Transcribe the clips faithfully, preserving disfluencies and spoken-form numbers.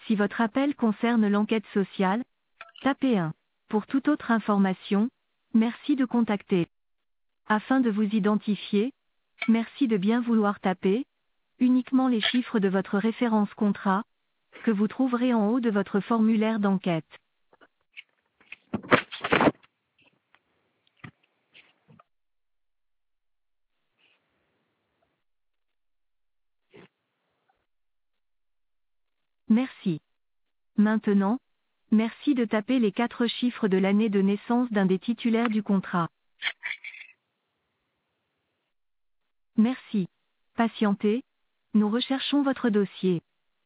Si votre appel concerne l'enquête sociale, tapez un. Pour toute autre information, merci de contacter. Afin de vous identifier, merci de bien vouloir taper uniquement les chiffres de votre référence contrat, que vous trouverez en haut de votre formulaire d'enquête. Merci. Maintenant, merci de taper les quatre chiffres de l'année de naissance d'un des titulaires du contrat. Merci. Patientez, nous recherchons votre dossier.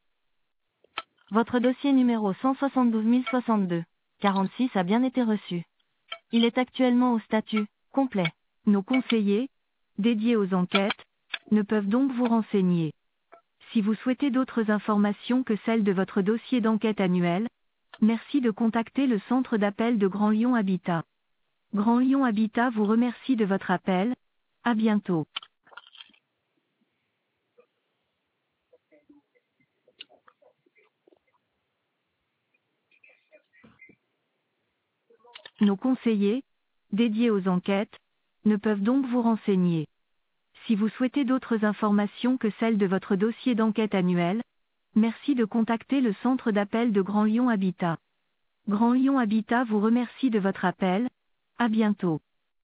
Votre dossier numéro cent soixante-douze mille soixante-deux quarante-six a bien été reçu. Il est actuellement au statut complet. Nos conseillers, dédiés aux enquêtes, ne peuvent donc vous renseigner. Si vous souhaitez d'autres informations que celles de votre dossier d'enquête annuel, merci de contacter le centre d'appel de Grand Lyon Habitat. Grand Lyon Habitat vous remercie de votre appel. À bientôt. Nos conseillers, dédiés aux enquêtes, ne peuvent donc vous renseigner. Si vous souhaitez d'autres informations que celles de votre dossier d'enquête annuel, merci de contacter le centre d'appel de Grand Lyon Habitat. Grand Lyon Habitat vous remercie de votre appel. À bientôt.